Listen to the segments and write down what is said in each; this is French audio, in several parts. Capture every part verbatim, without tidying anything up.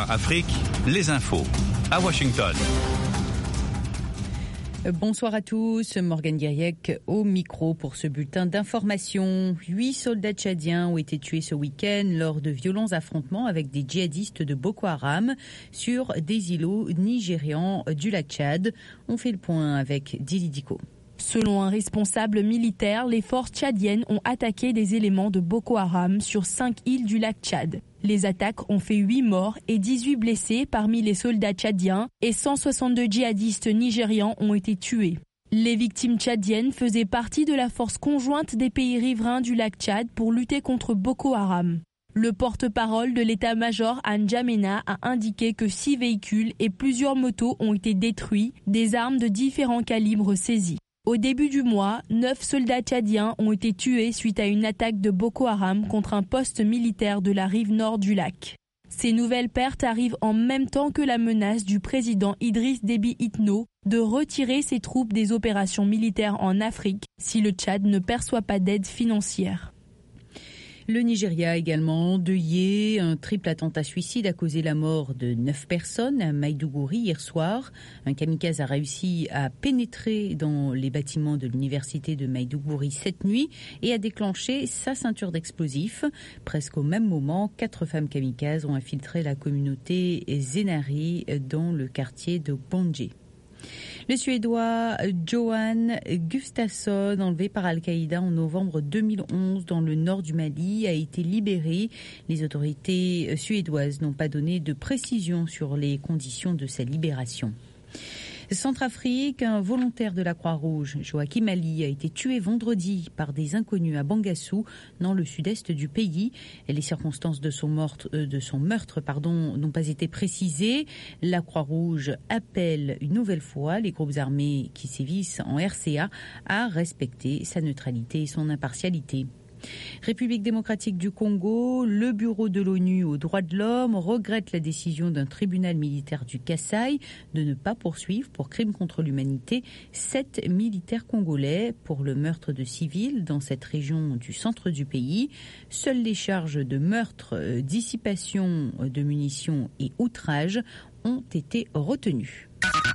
A Afrique, les infos à Washington. Bonsoir à tous, Morgane Guiriec au micro pour ce bulletin d'information. Huit soldats tchadiens ont été tués ce week-end lors de violents affrontements avec des djihadistes de Boko Haram sur des îlots nigérians du lac Tchad. On fait le point avec Dili Diko. Selon un responsable militaire, les forces tchadiennes ont attaqué des éléments de Boko Haram sur cinq îles du lac Tchad. Les attaques ont fait huit morts et dix-huit blessés parmi les soldats tchadiens et cent soixante-deux djihadistes nigérians ont été tués. Les victimes tchadiennes faisaient partie de la force conjointe des pays riverains du lac Tchad pour lutter contre Boko Haram. Le porte-parole de l'état-major Anne Djamena a indiqué que six véhicules et plusieurs motos ont été détruits, des armes de différents calibres saisies. Au début du mois, neuf soldats tchadiens ont été tués suite à une attaque de Boko Haram contre un poste militaire de la rive nord du lac. Ces nouvelles pertes arrivent en même temps que la menace du président Idriss Déby Itno de retirer ses troupes des opérations militaires en Afrique si le Tchad ne perçoit pas d'aide financière. Le Nigeria également endeuillé. Un triple attentat suicide a causé la mort de neuf personnes à Maïdougouri hier soir. Un kamikaze a réussi à pénétrer dans les bâtiments de l'université de Maïdougouri cette nuit et a déclenché sa ceinture d'explosifs. Presque au même moment, quatre femmes kamikazes ont infiltré la communauté Zenari dans le quartier de Bondje. Le Suédois Johan Gustafsson, enlevé par Al-Qaïda en novembre deux mille onze dans le nord du Mali, a été libéré. Les autorités suédoises n'ont pas donné de précision sur les conditions de sa libération. Centrafrique, un volontaire de la Croix-Rouge, Joachim Ali, a été tué vendredi par des inconnus à Bangassou, dans le sud-est du pays. Les circonstances de son meurtre, de son meurtre pardon, n'ont pas été précisées. La Croix-Rouge appelle une nouvelle fois les groupes armés qui sévissent en R C A à respecter sa neutralité et son impartialité. République démocratique du Congo, le bureau de l'ONU aux droits de l'homme regrette la décision d'un tribunal militaire du Kasaï de ne pas poursuivre pour crimes contre l'humanité sept militaires congolais pour le meurtre de civils dans cette région du centre du pays. Seules les charges de meurtre, dissipation de munitions et outrage ont été retenues.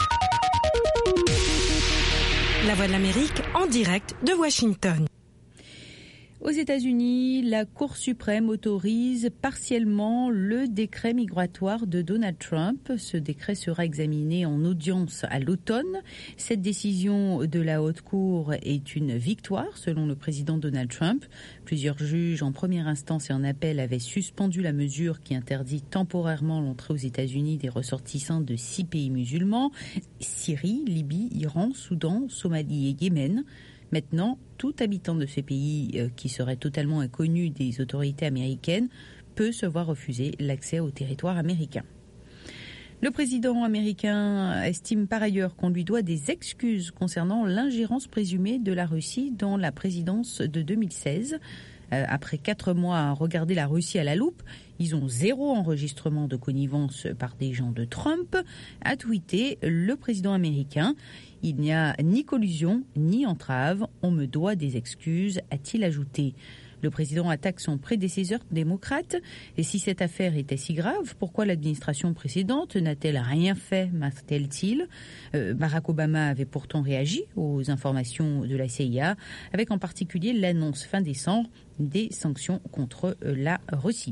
La Voix de l'Amérique en direct de Washington. Aux États-Unis, la Cour suprême autorise partiellement le décret migratoire de Donald Trump. Ce décret sera examiné en audience à l'automne. Cette décision de la Haute Cour est une victoire selon le président Donald Trump. Plusieurs juges en première instance et en appel avaient suspendu la mesure qui interdit temporairement l'entrée aux États-Unis des ressortissants de six pays musulmans, Syrie, Libye, Iran, Soudan, Somalie et Yémen. Maintenant, tout habitant de ces pays euh, qui serait totalement inconnu des autorités américaines peut se voir refuser l'accès au territoire américain. Le président américain estime par ailleurs qu'on lui doit des excuses concernant l'ingérence présumée de la Russie dans la présidence de deux mille seize. Euh, après quatre mois à regarder la Russie à la loupe, ils ont zéro enregistrement de connivence par des gens de Trump, a tweeté le président américain. Il n'y a ni collusion, ni entrave. On me doit des excuses, a-t-il ajouté. Le président attaque son prédécesseur démocrate. Et si cette affaire était si grave, pourquoi l'administration précédente n'a-t-elle rien fait, martèle-t-il. euh, Barack Obama avait pourtant réagi aux informations de la C I A, avec en particulier l'annonce fin décembre des sanctions contre la Russie.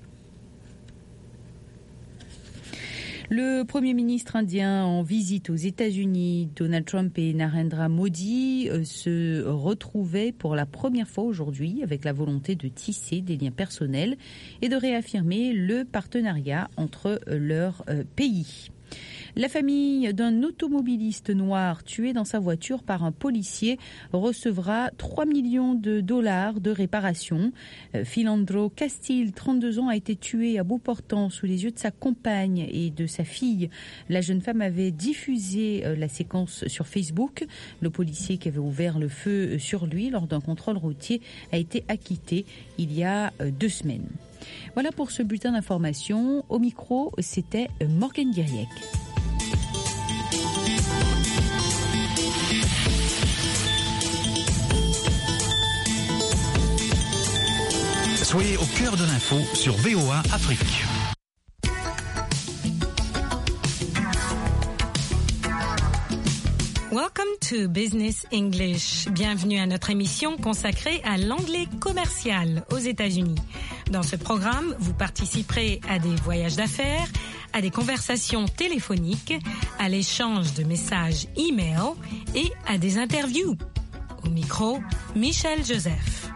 Le Premier ministre indien en visite aux États-Unis, Donald Trump et Narendra Modi euh, se retrouvaient pour la première fois aujourd'hui avec la volonté de tisser des liens personnels et de réaffirmer le partenariat entre leurs euh, pays. La famille d'un automobiliste noir tué dans sa voiture par un policier recevra trois millions de dollars de réparation. Philandro Castile, trente-deux ans, a été tué à bout portant sous les yeux de sa compagne et de sa fille. La jeune femme avait diffusé la séquence sur Facebook. Le policier qui avait ouvert le feu sur lui lors d'un contrôle routier a été acquitté il y a deux semaines. Voilà pour ce bulletin d'information. Au micro, c'était Morgane Guiriec. Soyez au cœur de l'info sur V O A Afrique. Welcome to Business English. Bienvenue à notre émission consacrée à l'anglais commercial aux États-Unis. Dans ce programme, vous participerez à des voyages d'affaires, à des conversations téléphoniques, à l'échange de messages e-mail et à des interviews. Au micro, Michel Joseph.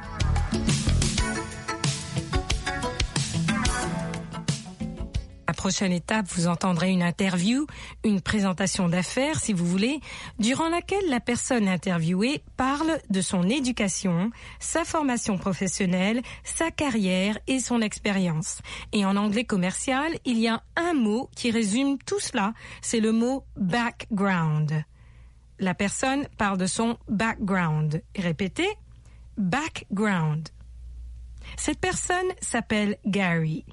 La prochaine étape, vous entendrez une interview, une présentation d'affaires, si vous voulez, durant laquelle la personne interviewée parle de son éducation, sa formation professionnelle, sa carrière et son expérience. Et en anglais commercial, il y a un mot qui résume tout cela, c'est le mot background. La personne parle de son background. Répétez, background. Cette personne s'appelle Gary.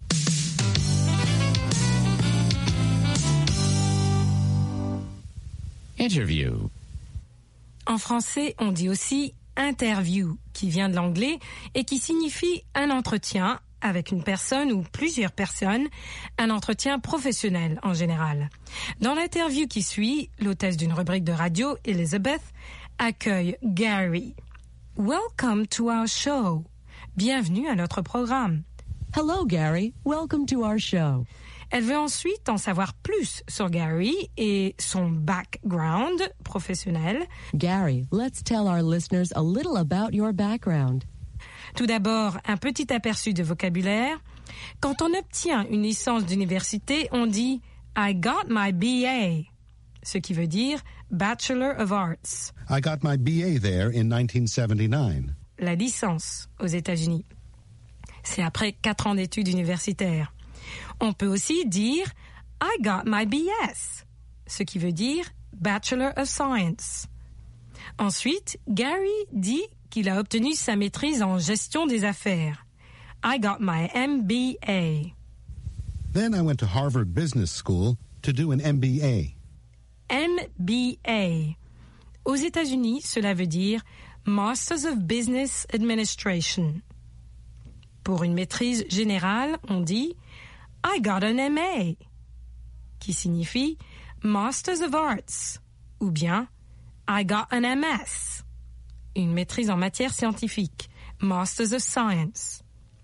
Interview. En français, on dit aussi interview, qui vient de l'anglais et qui signifie un entretien avec une personne ou plusieurs personnes, un entretien professionnel en général. Dans l'interview qui suit, l'hôtesse d'une rubrique de radio, Elizabeth, accueille Gary. Welcome to our show. Bienvenue à notre programme. Hello, Gary. Welcome to our show. Elle veut ensuite en savoir plus sur Gary et son background professionnel. Gary, let's tell our listeners a little about your background. Tout d'abord, un petit aperçu de vocabulaire. Quand on obtient une licence d'université, on dit « I got my B A », ce qui veut dire « Bachelor of Arts ». I got my B A there in nineteen seventy-nine. La licence aux États-Unis. C'est après quatre ans d'études universitaires. On peut aussi dire « I got my B S », ce qui veut dire « Bachelor of Science ». Ensuite, Gary dit qu'il a obtenu sa maîtrise en gestion des affaires. « I got my M B A ». Then I went to Harvard Business School to do an M B A. M B A. Aux États-Unis, cela veut dire « Masters of Business Administration ». Pour une maîtrise générale, on dit « I got an M A », qui signifie Masters of Arts, ou bien I got an M S, une maîtrise en matière scientifique, Masters of Science.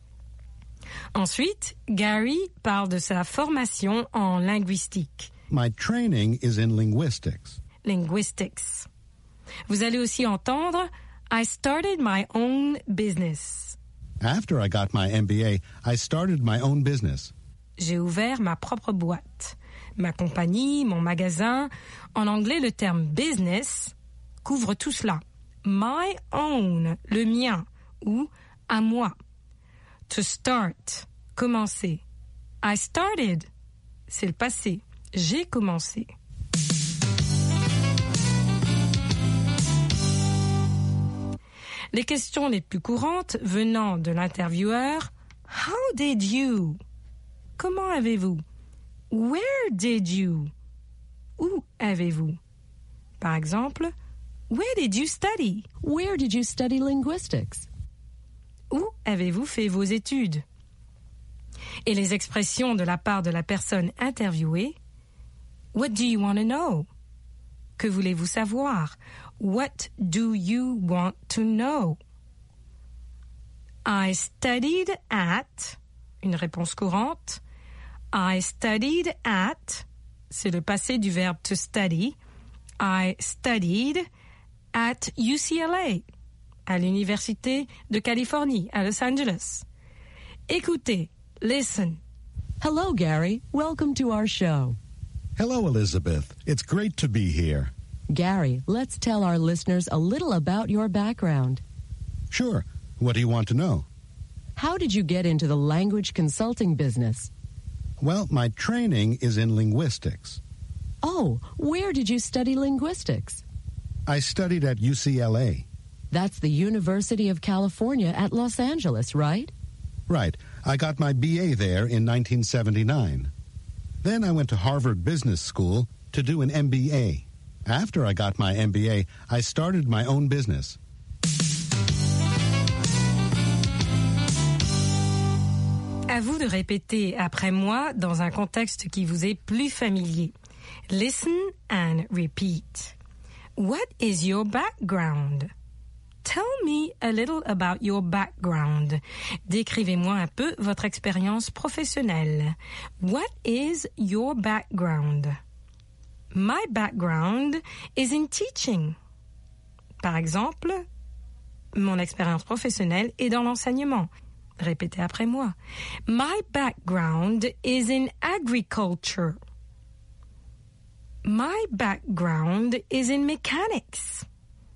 Ensuite, Gary parle de sa formation en linguistique. My training is in linguistics. Linguistics. Vous allez aussi entendre I started my own business. After I got my M B A, I started my own business. J'ai ouvert ma propre boîte, ma compagnie, mon magasin. En anglais, le terme business couvre tout cela. My own, le mien, ou à moi. To start, commencer. I started, c'est le passé. J'ai commencé. Les questions les plus courantes venant de l'intervieweur, How did you? Comment avez-vous? Where did you? Où avez-vous? Par exemple, Where did you study? Where did you study linguistics? Où avez-vous fait vos études? Et les expressions de la part de la personne interviewée. What do you want to know? Que voulez-vous savoir? What do you want to know? I studied at, une réponse courante. I studied at, c'est le passé du verbe to study. I studied at U C L A, à l'Université de Californie, à Los Angeles. Écoutez, listen. Hello, Gary. Welcome to our show. Hello, Elizabeth. It's great to be here. Gary, let's tell our listeners a little about your background. Sure. What do you want to know? How did you get into the language consulting business? Well, my training is in linguistics. Oh, where did you study linguistics? I studied at U C L A. That's the University of California at Los Angeles, right? Right. I got my B A there in nineteen seventy-nine. Then I went to Harvard Business School to do an M B A. After I got my M B A, I started my own business. À vous de répéter après moi dans un contexte qui vous est plus familier. Listen and repeat. What is your background? Tell me a little about your background. Décrivez-moi un peu votre expérience professionnelle. What is your background? My background is in teaching. Par exemple, mon expérience professionnelle est dans l'enseignement. Répétez après moi. My background is in agriculture. My background is in mechanics.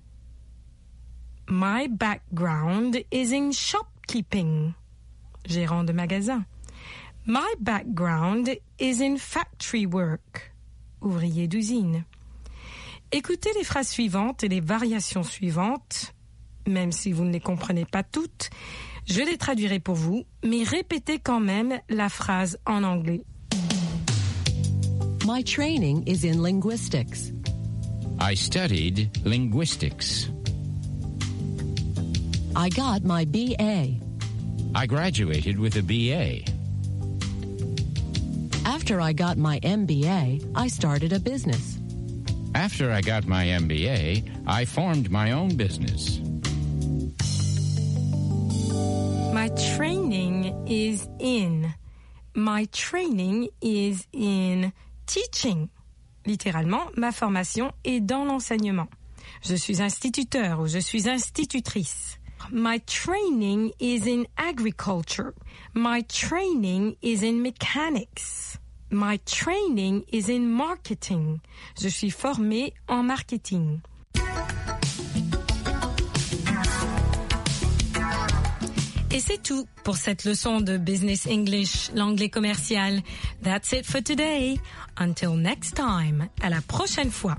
My background is in shopkeeping. Gérant de magasin. My background is in factory work. Ouvrier d'usine. Écoutez les phrases suivantes et les variations suivantes. Même si vous ne les comprenez pas toutes, je les traduirai pour vous, mais répétez quand même la phrase en anglais. My training is in linguistics. I studied linguistics. I got my B A. I graduated with a B A. After I got my M B A, I started a business. After I got my M B A, I formed my own business. My training is in. My training is in teaching. Littéralement, ma formation est dans l'enseignement. Je suis instituteur ou je suis institutrice. My training is in agriculture. My training is in mechanics. My training is in marketing. Je suis formée en marketing. Et c'est tout pour cette leçon de Business English, l'anglais commercial. That's it for today. Until next time. À la prochaine fois.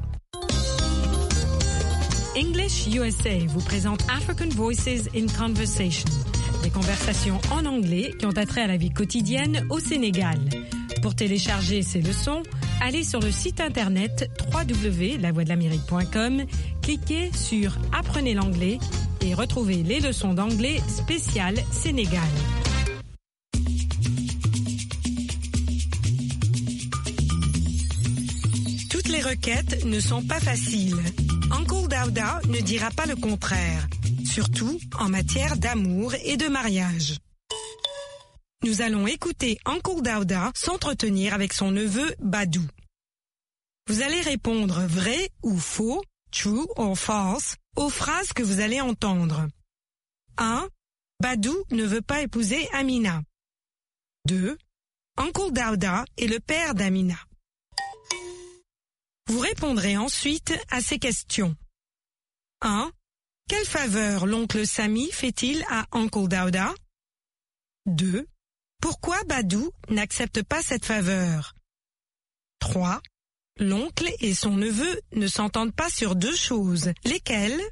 English U S A vous présente African Voices in Conversation. Des conversations en anglais qui ont attrait à la vie quotidienne au Sénégal. Pour télécharger ces leçons, allez sur le site internet w w w point la voix de l'amérique point com, cliquez sur Apprenez l'anglais et retrouvez les leçons d'anglais spéciales Sénégal. Toutes les requêtes ne sont pas faciles. Uncle Dauda ne dira pas le contraire, surtout en matière d'amour et de mariage. Nous allons écouter Uncle Dauda s'entretenir avec son neveu Badou. Vous allez répondre vrai ou faux, true or false, aux phrases que vous allez entendre. un. Badou ne veut pas épouser Amina. deux. Uncle Dauda est le père d'Amina. Vous répondrez ensuite à ces questions. un. Quelle faveur l'oncle Sami fait-il à Uncle Dauda? deux. Pourquoi Badou n'accepte pas cette faveur? trois. L'oncle et son neveu ne s'entendent pas sur deux choses. Lesquelles?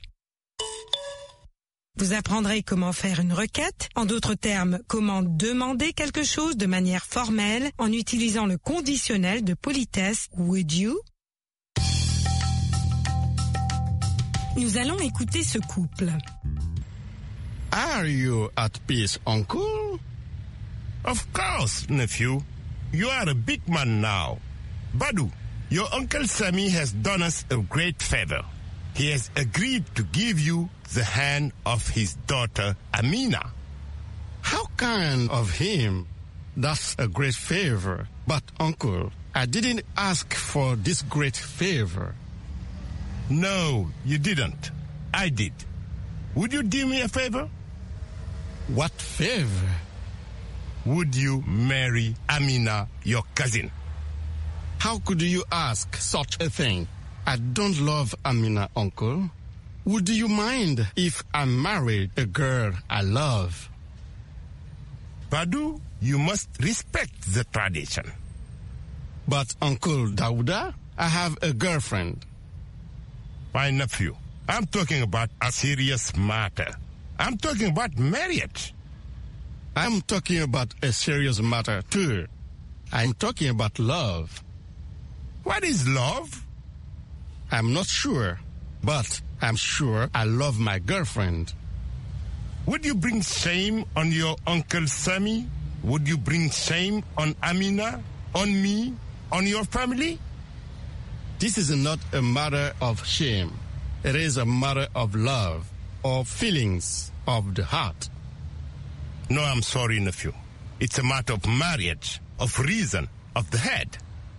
Vous apprendrez comment faire une requête, en d'autres termes, comment demander quelque chose de manière formelle en utilisant le conditionnel de politesse would you. Nous allons écouter ce couple. Are you at peace, uncle? Of course, nephew. You are a big man now. Badou, your Uncle Sami has done us a great favor. He has agreed to give you the hand of his daughter, Amina. How kind of him. That's a great favor. But, uncle, I didn't ask for this great favor. No, you didn't. I did. Would you do me a favor? What favor? Would you marry Amina, your cousin? How could you ask such a thing? I don't love Amina, uncle. Would you mind if I married a girl I love? Badou, you must respect the tradition. But, Uncle Dauda, I have a girlfriend. My nephew, I'm talking about a serious matter. I'm talking about marriage. I'm talking about a serious matter, too. I'm talking about love. What is love? I'm not sure, but I'm sure I love my girlfriend. Would you bring shame on your Uncle Sami? Would you bring shame on Amina, on me, on your family? This is not a matter of shame. It is a matter of love or feelings of the heart. No, I'm sorry, nephew. It's a matter of marriage, of reason, of the head.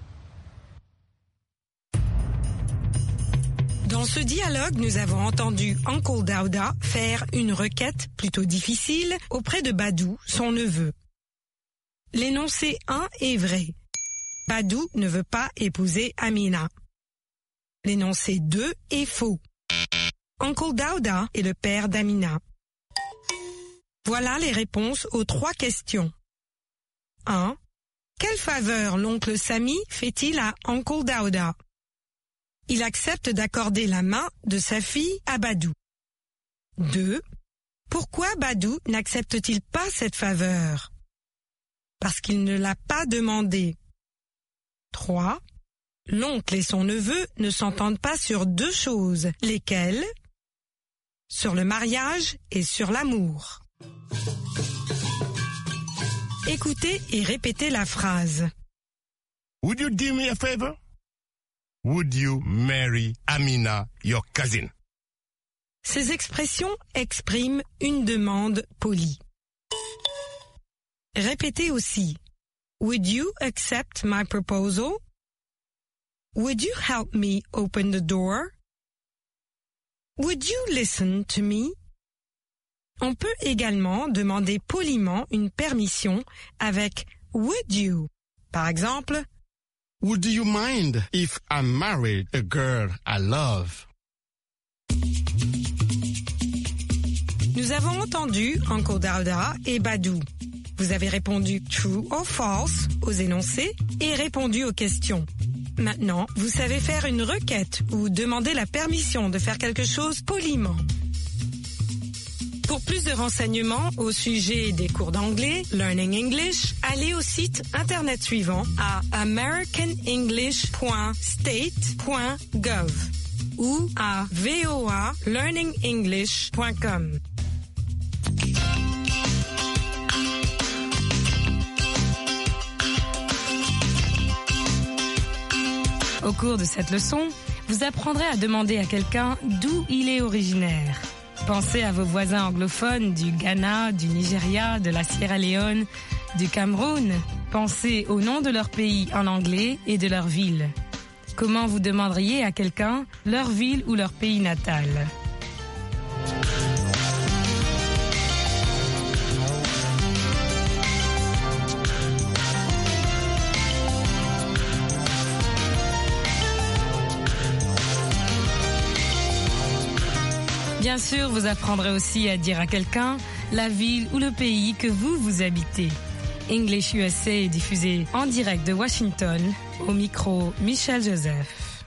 Dans ce dialogue, nous avons entendu Uncle Dauda faire une requête plutôt difficile auprès de Badou, son neveu. L'énoncé un est vrai. Badou ne veut pas épouser Amina. L'énoncé deux est faux. Uncle Dauda est le père d'Amina. Voilà les réponses aux trois questions. un. Quelle faveur l'oncle Sami fait-il à Uncle Dauda? Il accepte d'accorder la main de sa fille à Badou. deux. Pourquoi Badou n'accepte-t-il pas cette faveur? Parce qu'il ne l'a pas demandé. trois. L'oncle et son neveu ne s'entendent pas sur deux choses. Lesquelles? Sur le mariage et sur l'amour. Écoutez et répétez la phrase. Would you do me a favor? Would you marry Amina, your cousin? Ces expressions expriment une demande polie. Répétez aussi. Would you accept my proposal? Would you help me open the door? Would you listen to me? On peut également demander poliment une permission avec would you. Par exemple, Would you mind if I married a girl I love? Nous avons entendu Uncle Dauda et Badou. Vous avez répondu true or false aux énoncés et répondu aux questions. Maintenant, vous savez faire une requête ou demander la permission de faire quelque chose poliment. Pour plus de renseignements au sujet des cours d'anglais, Learning English, allez au site internet suivant à american english point state point gov ou à voa learning english point com. Au cours de cette leçon, vous apprendrez à demander à quelqu'un d'où il est originaire. Pensez à vos voisins anglophones du Ghana, du Nigeria, de la Sierra Leone, du Cameroun. Pensez au nom de leur pays en anglais et de leur ville. Comment vous demanderiez à quelqu'un leur ville ou leur pays natal? Bien sûr, vous apprendrez aussi à dire à quelqu'un la ville ou le pays que vous, vous habitez. English U S A est diffusé en direct de Washington, au micro Michel Joseph.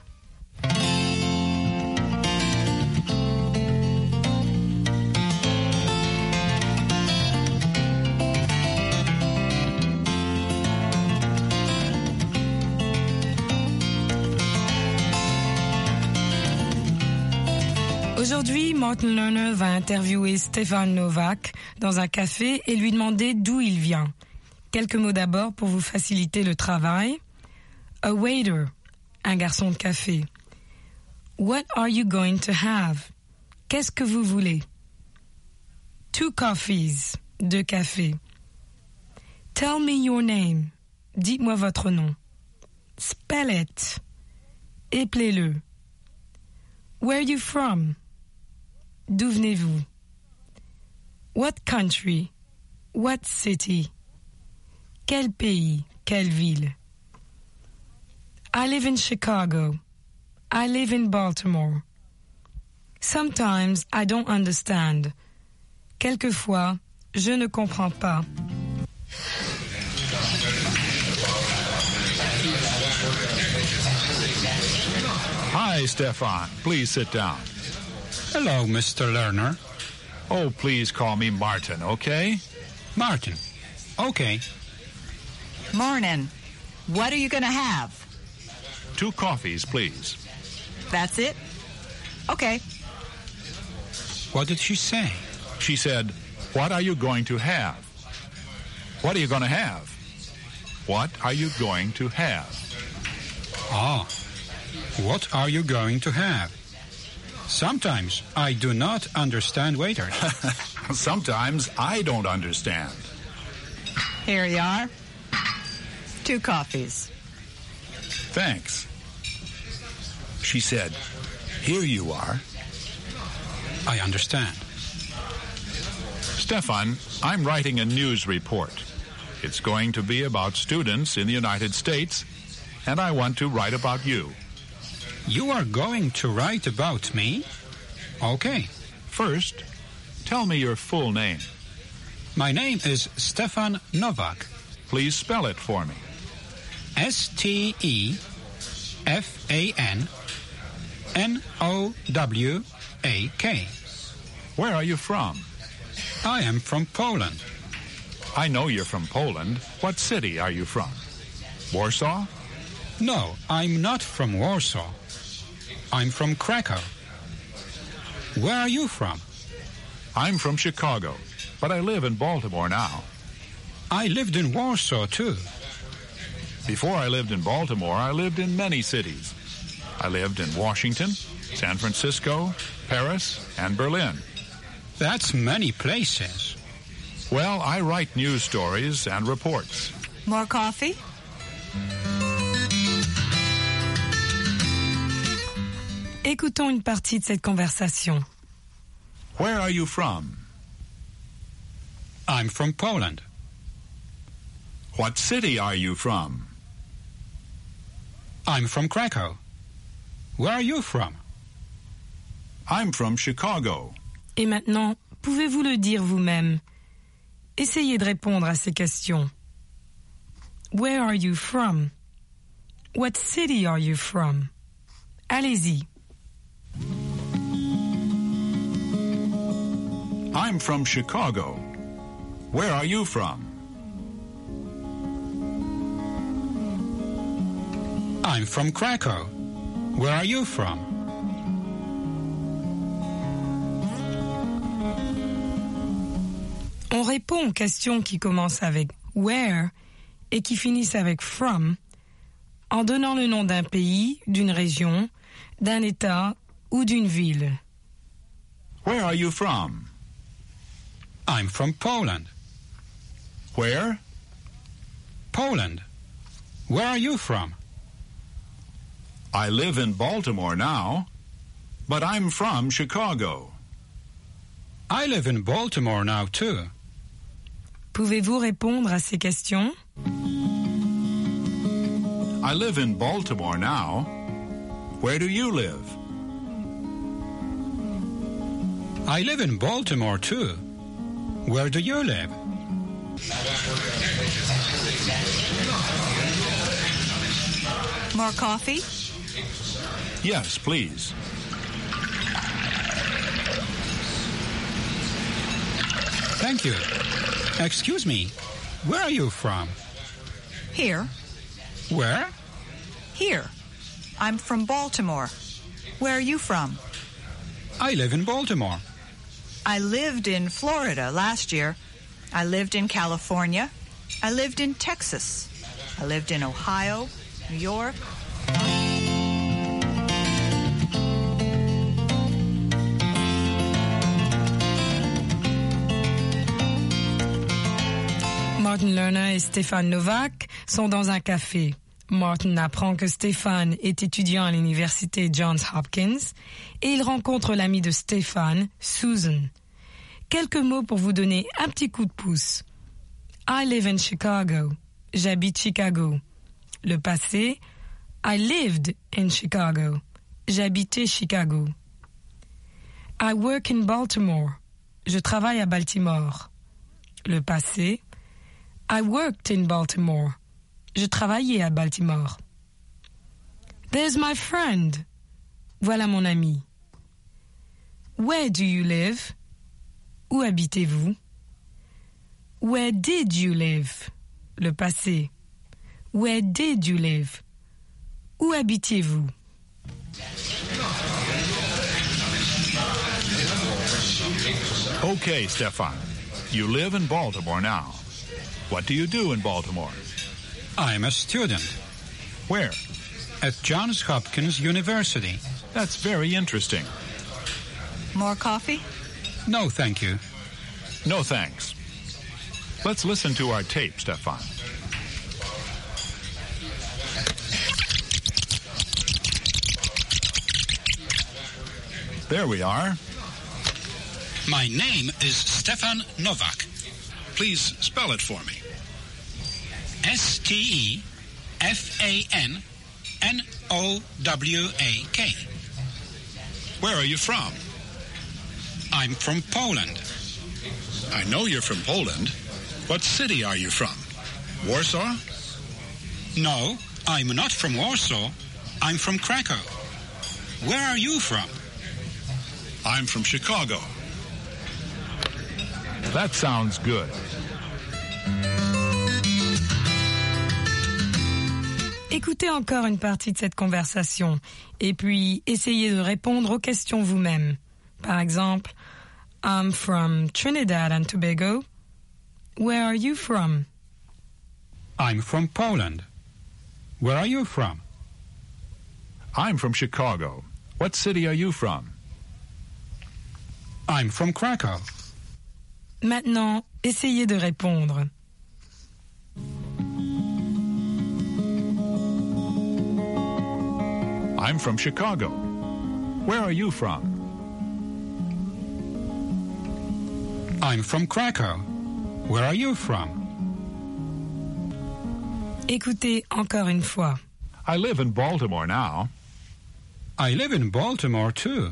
Aujourd'hui, Martin Lerner va interviewer Stefan Novak dans un café et lui demander d'où il vient. Quelques mots d'abord pour vous faciliter le travail. A waiter, un garçon de café. What are you going to have? Qu'est-ce que vous voulez? Two coffees, deux cafés. Tell me your name. Dites-moi votre nom. Spell it. Éplez-le. Where are you from? D'où venez-vous? What country? What city? Quel pays? Quelle ville? I live in Chicago. I live in Baltimore. Sometimes I don't understand. Quelquefois, je ne comprends pas. Hi, Stefan. Please sit down. Hello, Mister Lerner. Oh, please call me Martin, okay? Martin. Okay. Morning. What are you going to have? Two coffees, please. That's it? Okay. What did she say? She said, what are you going to have? What are you going to have? What are you going to have? Oh, What are you going to have? Sometimes I do not understand waiters. Sometimes I don't understand. Here you are. Two coffees. Thanks. She said, "Here you are." I understand. Stefan, I'm writing a news report. It's going to be about students in the United States, and I want to write about you. You are going to write about me? Okay. First, tell me your full name. My name is Stefan Novak. Please spell it for me. S T E F A N N O W A K. Where are you from? I am from Poland. I know you're from Poland. What city are you from? Warsaw? No, I'm not from Warsaw. I'm from Krakow. Where are you from? I'm from Chicago, but I live in Baltimore now. I lived in Warsaw, too. Before I lived in Baltimore, I lived in many cities. I lived in Washington, San Francisco, Paris, and Berlin. That's many places. Well, I write news stories and reports. More coffee? Écoutons une partie de cette conversation. Where are you from? I'm from Poland. What city are you from? I'm from Krakow. Where are you from? I'm from Chicago. Et maintenant, pouvez-vous le dire vous-même? Essayez de répondre à ces questions. Where are you from? What city are you from? Allez-y. I'm from Chicago. Where are you from? I'm from Krakow. Where are you from? On répond aux questions qui commencent avec where et qui finissent avec from en donnant le nom d'un pays, d'une région, d'un État ou d'une ville. Where are you from? I'm from Poland. Where? Poland. Where are you from? I live in Baltimore now, but I'm from Chicago. I live in Baltimore now, too. Pouvez-vous répondre à ces questions? I live in Baltimore now. Where do you live? I live in Baltimore, too. Where do you live? More coffee? Yes, please. Thank you. Excuse me, where are you from? Here. Where? Here. I'm from Baltimore. Where are you from? I live in Baltimore. I lived in Florida last year. I lived in California. I lived in Texas. I lived in Ohio, New York. Martin Lerner et Stefan Novak sont dans un café. Martin apprend que Stefan est étudiant à l'université Johns Hopkins et il rencontre l'amie de Stefan, Susan. Quelques mots pour vous donner un petit coup de pouce. I live in Chicago. J'habite Chicago. Le passé, I lived in Chicago. J'habitais Chicago. I work in Baltimore. Je travaille à Baltimore. Le passé, I worked in Baltimore. Je travaillais à Baltimore. There's my friend. Voilà mon ami. Where do you live? Où habitez-vous? Where did you live? Le passé. Where did you live? Où habitiez-vous? Okay, Stefan. You live in Baltimore now. What do you do in Baltimore? I'm a student. Where? at Johns Hopkins University. That's very interesting. More coffee? No, thank you. No thanks. Let's listen to our tape, Stefan. There we are. My name is Stefan Novak. Please spell it for me. S T E F A N N O W A K. Where are you from? I'm from Poland. I know you're from Poland. What city are you from? Warsaw? No, I'm not from Warsaw. I'm from Krakow. Where are you from? I'm from Chicago. That sounds good. Écoutez encore une partie de cette conversation et puis essayez de répondre aux questions vous-même. Par exemple, I'm from Trinidad and Tobago. Where are you from? I'm from Poland. Where are you from? I'm from Chicago. What city are you from? I'm from Krakow. Maintenant, essayez de répondre. I'm from Chicago. Where are you from? I'm from Krakow. Where are you from? Écoutez encore une fois. I live in Baltimore now. I live in Baltimore too.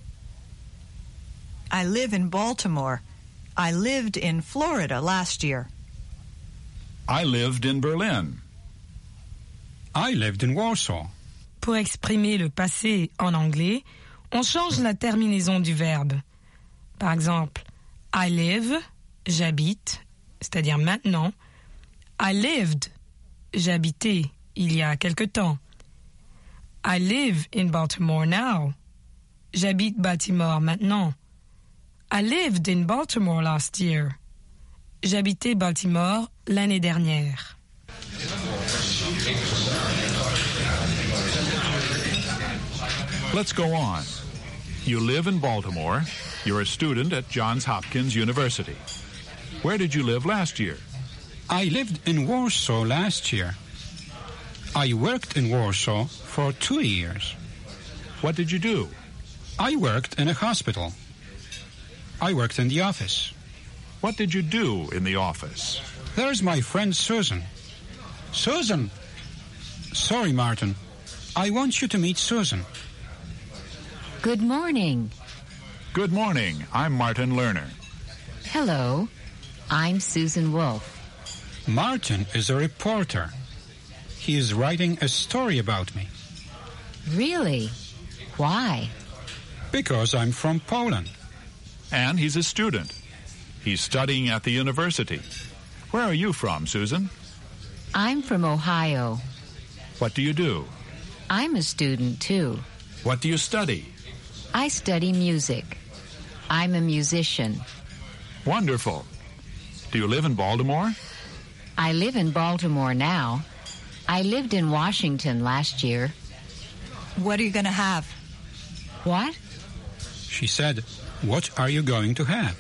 I live in Baltimore. I lived in Florida last year. I lived in Berlin. I lived in Warsaw. Pour exprimer le passé en anglais, on change la terminaison du verbe. Par exemple, I live, j'habite, c'est-à-dire maintenant. I lived, j'habitais il y a quelque temps. I live in Baltimore now. J'habite Baltimore maintenant. I lived in Baltimore last year. J'habitais Baltimore l'année dernière. Let's go on. You live in Baltimore. You're a student at Johns Hopkins University. Where did you live last year? I lived in Warsaw last year. I worked in Warsaw for two years. What did you do? I worked in a hospital. I worked in the office. What did you do in the office? There's my friend Susan. Susan! Sorry, Martin. I want you to meet Susan. Good morning. Good morning. I'm Martin Lerner. Hello. I'm Susan Wolf. Martin is a reporter. He is writing a story about me. Really? Why? Because I'm from Poland. And he's a student. He's studying at the university. Where are you from, Susan? I'm from Ohio. What do you do? I'm a student, too. What do you study? I study music. I'm a musician. Wonderful. Do you live in Baltimore? I live in Baltimore now. I lived in Washington last year. What are you going to have? What? She said, what are you going to have?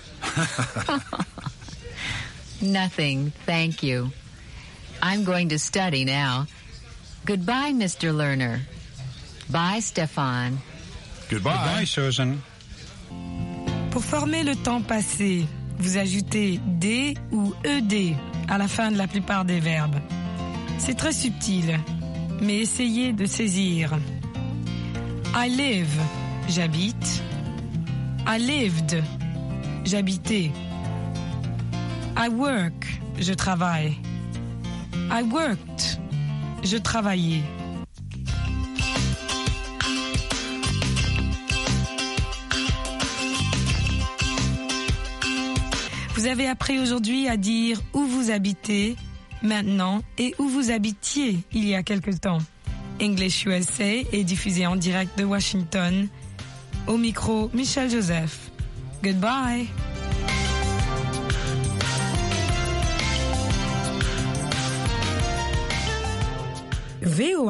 Nothing, thank you. I'm going to study now. Goodbye, Mister Lerner. Bye, Stefan. Goodbye. Goodbye, Susan. Pour former le temps passé, vous ajoutez D ou E D à la fin de la plupart des verbes. C'est très subtil, mais essayez de saisir. I live, j'habite. I lived, j'habitais. I work, je travaille. I worked, je travaillais. Vous avez appris aujourd'hui à dire où vous habitez maintenant et où vous habitiez il y a quelque temps. English U S A est diffusé en direct de Washington. Au micro, Michel Joseph. Goodbye. V O A